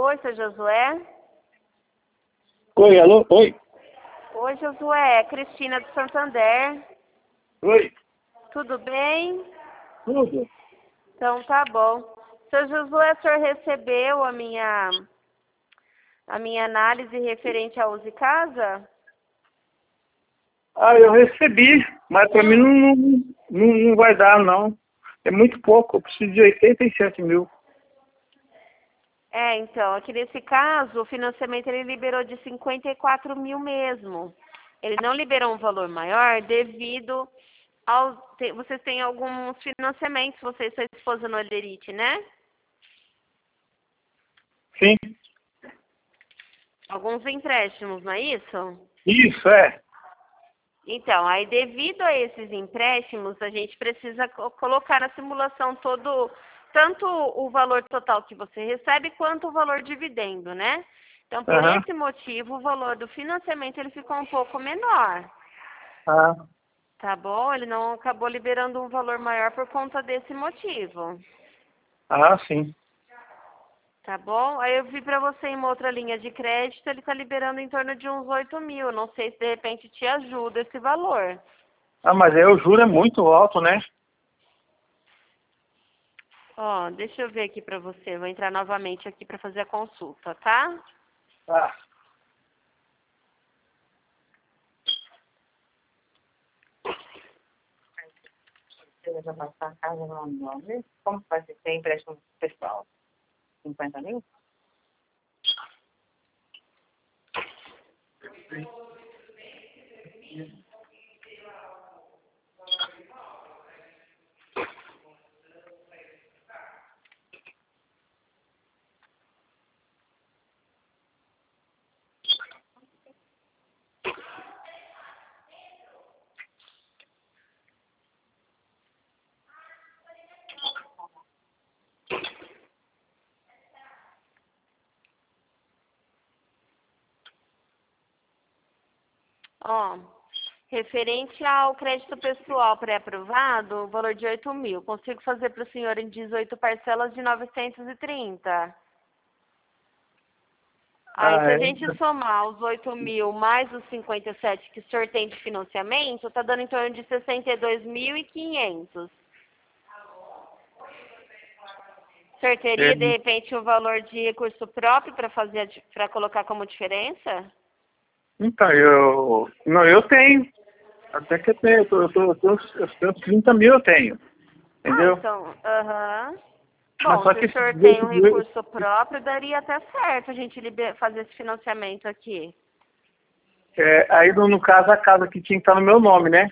Oi, seu Josué? Oi, alô? Oi. Oi, Josué, é Cristina do Santander. Oi. Tudo bem? Tudo? Então tá bom. Seu Josué, o senhor recebeu a minha análise referente ao Use Casa? Ah, eu recebi, mas pra mim não vai dar, não. É muito pouco, eu preciso de 87 mil. Então, aqui nesse caso, o financiamento ele liberou de 54 mil mesmo. Ele não liberou um valor maior devido ao... Vocês têm alguns financiamentos, você e sua esposa no Olerite, né? Sim. Alguns empréstimos, não é isso? Isso, é. Então, aí devido a esses empréstimos, a gente precisa colocar na simulação tanto o valor total que você recebe, quanto o valor dividendo, né? Então, por Aham. esse motivo, o valor do financiamento ele ficou um pouco menor, Ah, tá bom? Ele não acabou liberando um valor maior por conta desse motivo, sim. tá bom? Aí eu vi para você em uma outra linha de crédito, ele está liberando em torno de uns 8 mil. Não sei se de repente te ajuda esse valor. Ah, mas aí o juro é muito alto, né? Ó, deixa eu ver aqui pra você. Vou entrar novamente aqui pra fazer a consulta, tá? Ah. Você vai passar a casa no nome? Como vai ser empréstimo pessoal? 50 mil? Ó, referente ao crédito pessoal pré-aprovado, o valor de 8 mil. Consigo fazer para o senhor em 18 parcelas de 930. Aí, Ah, se a é. gente somar os 8 mil mais os 57 que o senhor tem de financiamento, tá dando em torno de 62.500. O senhor É. teria, de repente, um valor de recurso próprio para colocar como diferença? Então, eu tenho. Até que eu tenho. Eu tenho 30 mil, eu tenho. Ah, Entendeu? então, aham. Mas Bom, só se que o esse senhor tem 18 um mil. recurso próprio, daria até certo a gente fazer esse financiamento aqui. Aí, no caso, a casa que tinha que estar no meu nome, né?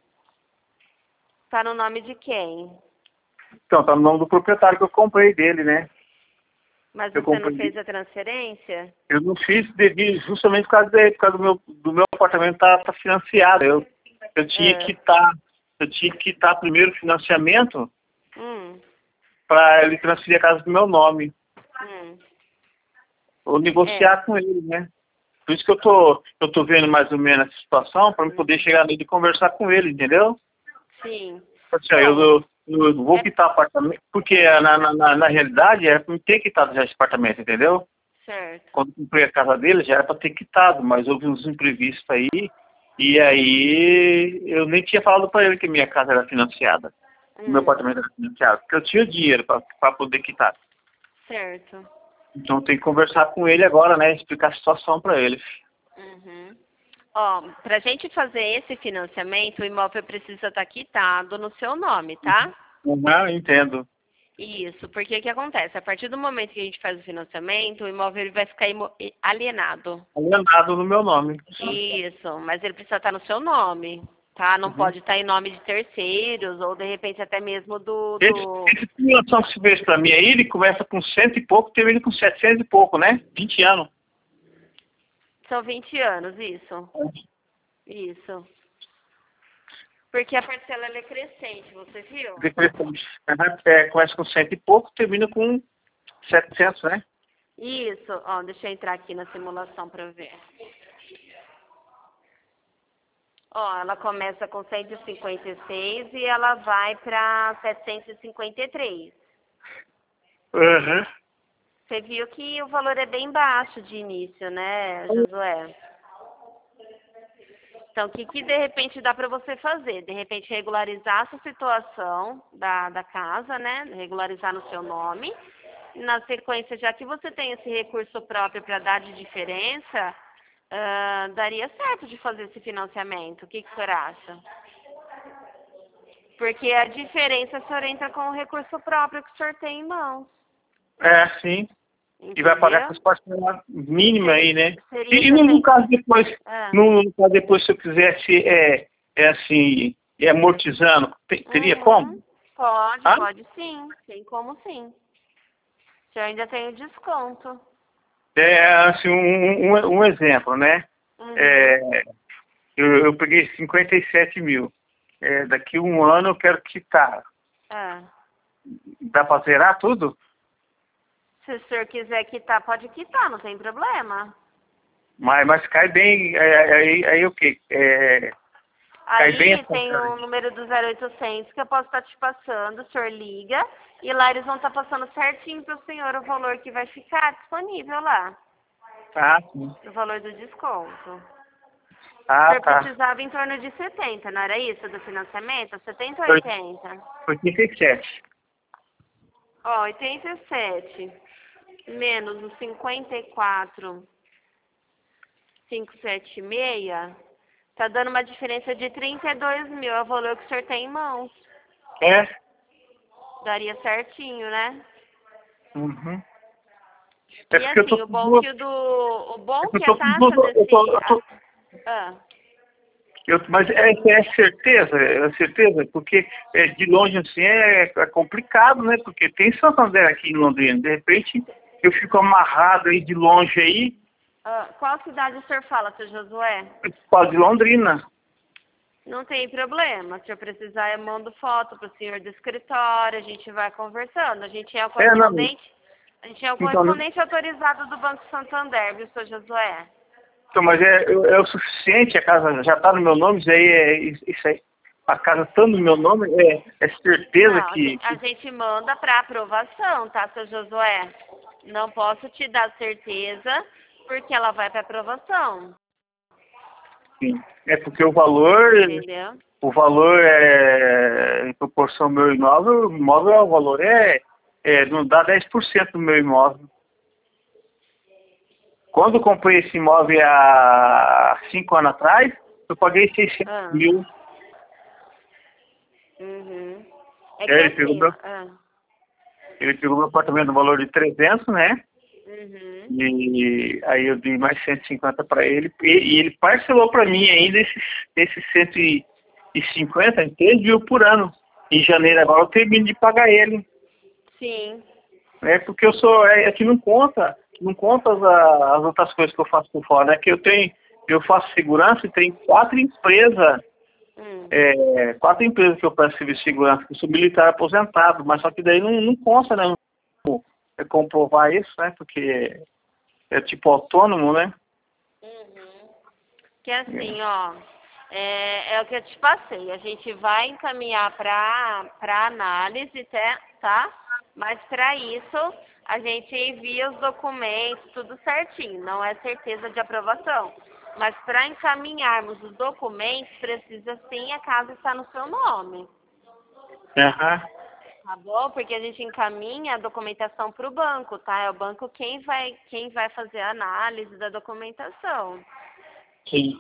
Tá no nome de quem? Então, tá no nome do proprietário que eu comprei dele, né? Mas Eu você não comprei. fez a transferência? Eu não fiz devido justamente por causa dele, por causa do meu apartamento tá financiado. Eu tinha Ah, que estar, primeiro o financiamento hum, para ele transferir a casa do meu nome. hum. Ou É, negociar com ele, né? Por isso que eu tô vendo mais ou menos essa situação, para eu poder chegar nele e conversar com ele, entendeu? sim. Assim, ó, Bom, eu vou é quitar o apartamento, porque na realidade é para ter quitado já esse apartamento, entendeu? certo. Quando eu comprei a casa dele, já era para ter quitado, mas houve uns imprevistos aí, e aí eu nem tinha falado para ele que minha casa era financiada, meu Hum, apartamento era financiado, porque eu tinha dinheiro para poder quitar. certo. Então tem que conversar com ele agora, né, explicar a situação para ele. Uhum. Ó, pra gente fazer esse financiamento, o imóvel precisa estar quitado no seu nome, tá? Uhum, entendo. Isso, porque o que acontece? A partir do momento que a gente faz o financiamento, o imóvel ele vai ficar alienado. Alienado no meu nome. Isso, mas ele precisa estar no seu nome, tá? Não Uhum. pode estar em nome de terceiros ou de repente até mesmo Esse simulação que você fez para mim aí, ele começa com 100 e pouco, termina com 700 e pouco, né? 20 anos. São 20 anos, isso. Isso. Porque a parcela ela é crescente, você viu? Depressão. Começa com 100 e pouco, termina com 700, né? Isso, ó, deixa eu entrar aqui na simulação para ver. Ó, ela começa com 156 e ela vai para 753. Uhum. Você viu que o valor é bem baixo de início, né, Josué? Então, o que de repente dá para você fazer? De repente, regularizar essa situação da casa, né? Regularizar no seu nome. Na sequência, já que você tem esse recurso próprio para dar de diferença, daria certo de fazer esse financiamento. O que o senhor acha? Porque a diferença o senhor entra com o recurso próprio que o senhor tem em mãos. É, sim. Entendeu? E vai pagar essas parcelas mínimas aí, né? Seria E no caso depois, no caso depois, se eu quisesse, assim, amortizando, teria como? Pode sim. Tem como sim. O senhor ainda tem o desconto. Assim, um exemplo, né? Uhum. Eu peguei 57 mil. Daqui um ano eu quero quitar. Dá para zerar tudo? Se o senhor quiser quitar, pode quitar, não tem problema. Mas cai bem, aí o quê? Cai bem Aí essa tem carga. o número do 0800 que eu posso estar te passando, o senhor liga e lá eles vão estar passando certinho para o senhor o valor que vai ficar disponível lá. Ah, sim. O valor do desconto. O Ah, senhor tá. precisava em torno de 70, não era isso, do financiamento? 70 ou 80? 87. Ó, 87 menos os 54,576, tá dando uma diferença de 32 mil, é o valor que o senhor tem em mãos. Daria certinho, né? Uhum. E Porque eu tô assim, o com bom duas. que a Eu tô com taxa duas. desse... Mas é certeza, porque de longe assim é complicado, né? Porque tem Santander aqui em Londrina. De repente eu fico amarrado aí de longe aí, qual cidade o senhor fala, seu Josué? quase de Londrina. Não tem problema. Se eu precisar, eu mando foto pro senhor do escritório, a gente vai conversando. A gente é o Não. correspondente autorizado do Banco Santander, viu, seu Josué? Então, mas é o suficiente, a casa já está no meu nome, isso aí isso aí. A casa estando no meu nome, é certeza Não, que. a gente manda para aprovação, tá, seu Josué? Não posso te dar certeza, porque ela vai para aprovação. Sim. É porque o valor. Entendeu? O valor em proporção ao meu imóvel, o valor não dá 10% do meu imóvel. Quando eu comprei esse imóvel há 5 anos atrás, eu paguei 600 mil. Uhum. Ele pegou meu apartamento no valor de 300, né? Uhum. E aí eu dei mais 150 para ele. E ele parcelou para mim ainda esses 150 em 3 mil por ano. Em janeiro agora eu termino de pagar ele. Sim. Porque eu sou. Que não conta as outras coisas que eu faço por fora. Eu faço segurança e tem 4 empresas. 4 empresas que eu presto serviço de segurança, que eu sou militar aposentado, mas só que daí não consta, né? Comprovar isso, né? Porque é tipo autônomo, né? Que assim, ó, é o que eu te passei. A gente vai encaminhar para análise, tá? Mas para isso, a gente envia os documentos, tudo certinho. Não é certeza de aprovação. Mas para encaminharmos os documentos, precisa sim a casa estar no seu nome. Tá bom? Porque a gente encaminha a documentação para o banco, tá? É o banco quem vai fazer a análise da documentação. Sim.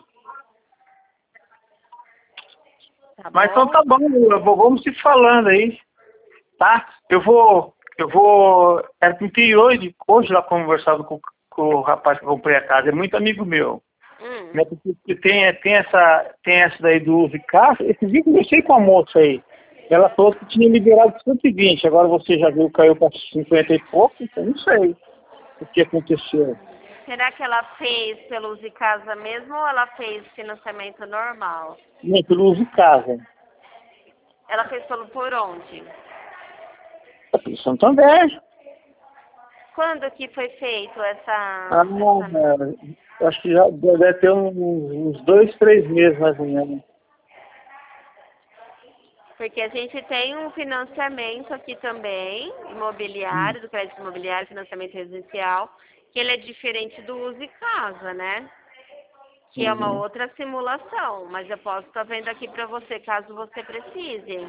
Tá Mas bom? então tá bom, vamos se falando aí, tá? Eu vou era pro interior hoje lá conversado com o rapaz que eu comprei a casa, é muito amigo meu. Né? Porque tem essa daí do uso de casa, esse dia eu conversei com a moça aí. Ela falou que tinha liberado 120, agora você já viu, caiu para 50 e pouco, então não sei o que aconteceu. Será que ela fez pelo uso de casa mesmo ou ela fez financiamento normal? Não, pelo uso de casa. Ela fez por onde? Pelo Santander. Quando que foi feito essa... Acho que já deve ter uns 2, 3 meses mais ou menos. Porque a gente tem um financiamento aqui também, imobiliário, do crédito imobiliário, financiamento residencial, que ele é diferente do Use Casa, né? Que é uma outra simulação, mas eu posso estar vendo aqui para você, caso você precise.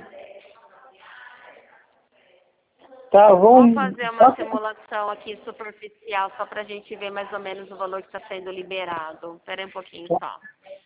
Tá, Vamos fazer uma simulação aqui superficial, só para a gente ver mais ou menos o valor que está sendo liberado. Espera aí um pouquinho só.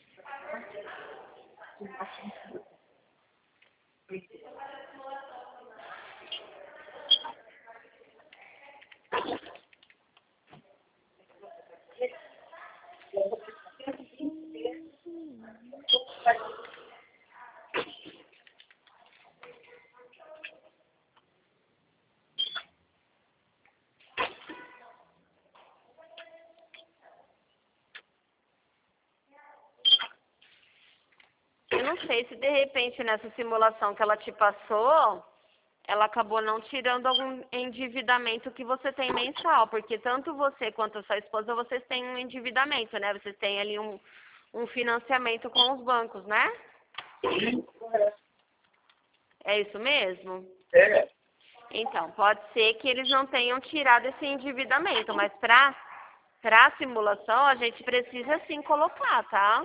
Eu não sei se de repente nessa simulação que ela te passou, ela acabou não tirando algum endividamento que você tem mensal, porque tanto você quanto a sua esposa, vocês têm um endividamento, né? Vocês têm ali um financiamento com os bancos, né? É isso mesmo? É. Então, pode ser que eles não tenham tirado esse endividamento, mas para a simulação a gente precisa sim colocar, tá?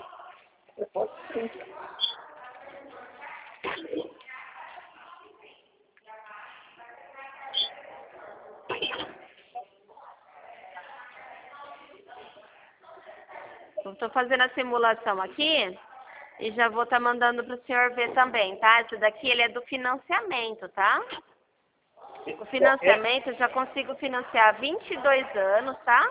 Eu estou fazendo a simulação aqui e já vou estar mandando para o senhor ver também, tá? Esse daqui ele é do financiamento, tá? O financiamento eu já consigo financiar 22 anos, tá?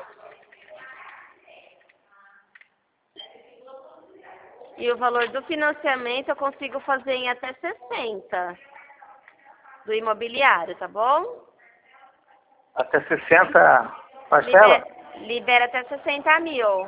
E o valor do financiamento eu consigo fazer em até 60 do imobiliário, tá bom? Até 60 parcela? Libera até 60 mil.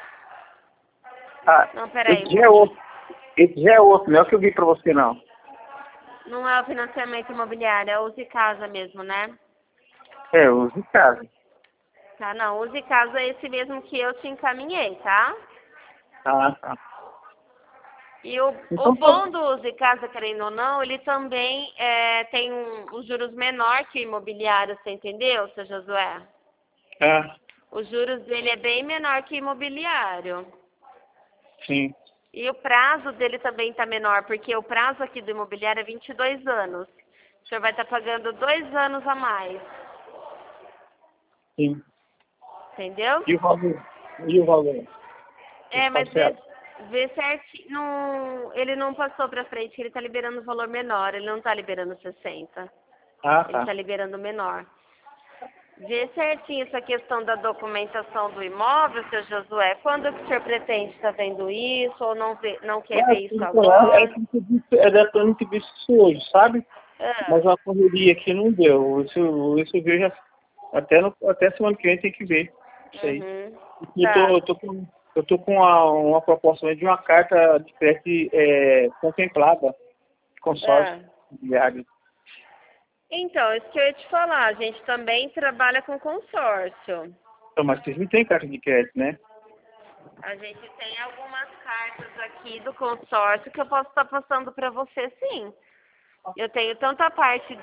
Ah, Não, peraí. esse já é outro. Esse já é outro, não é o que eu vi pra você, não. Não é o financiamento imobiliário, é o Use Casa mesmo, né? É, Use Casa. Tá, não. Use Casa é esse mesmo que eu te encaminhei, tá? Tá. E o bom do Use Casa, querendo ou não, ele também tem os juros menor que o imobiliário, você entendeu, seu Josué? Os juros dele é bem menor que o imobiliário. Sim. E o prazo dele também está menor, porque o prazo aqui do imobiliário é 22 anos. O senhor vai estar pagando 2 anos a mais. Sim. Entendeu? E o valor? Mas vê certinho. Ele não passou para frente, ele está liberando um valor menor. Ele não está liberando 60. Ele está liberando menor. Vê certinho essa questão da documentação do imóvel, seu Josué. Quando que o senhor pretende estar vendo isso ou não quer ver isso agora? Era pra mim ter visto isso hoje, sabe? Mas a correria aqui não deu. Isso eu vejo já, até semana que vem tem que ver. Isso aí. Eu tô com uma proposta de uma carta de crédito contemplada, consórcio diário. Então, isso que eu ia te falar, a gente também trabalha com consórcio. Então, mas vocês não têm carta de crédito, né? A gente tem algumas cartas aqui do consórcio que eu posso estar passando para você, sim. Eu tenho tanto a parte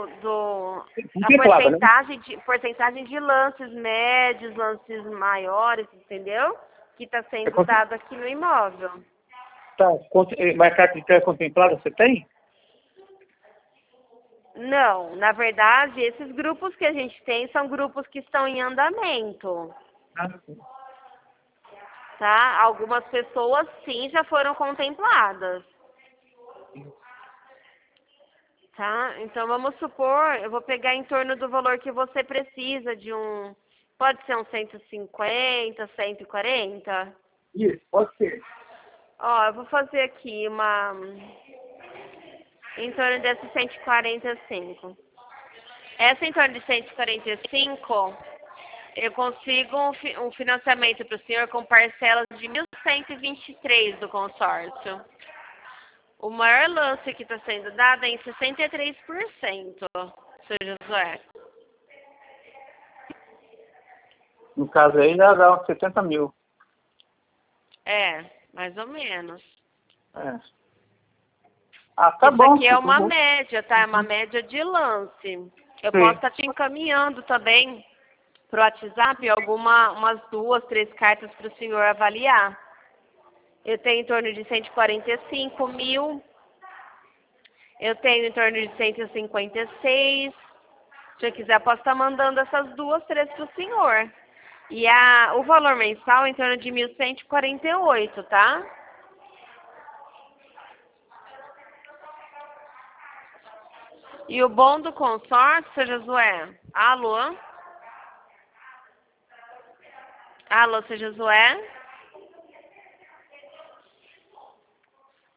a porcentagem de lances médios, lances maiores, entendeu? Que está sendo dado aqui no imóvel. Tá, mas carta de crédito contemplada você tem? Não, na verdade, esses grupos que a gente tem são grupos que estão em andamento. Tá? Algumas pessoas, sim, já foram contempladas. Tá? Então, vamos supor, eu vou pegar em torno do valor que você precisa de pode ser 150, 140? Isso, pode ser. Ó, eu vou fazer aqui em torno desse 145. Essa em torno de 145, eu consigo um financiamento para o senhor com parcelas de 1.123 do consórcio. O maior lance que está sendo dado é em 63%, seu Josué. No caso aí já dá uns 70 mil. Mais ou menos. Ah, tá Isso bom. aqui é tá uma bom. média, tá? É uma média de lance. Eu Sim. posso estar te encaminhando também pro WhatsApp umas 2, 3 cartas para o senhor avaliar. Eu tenho em torno de 145 mil. Eu tenho em torno de 156. Se eu quiser, posso estar mandando essas 2, 3 para o senhor. E o valor mensal é em torno de 1.148, tá? E o bom do consórcio, seu Josué? Alô? Alô, seu Josué?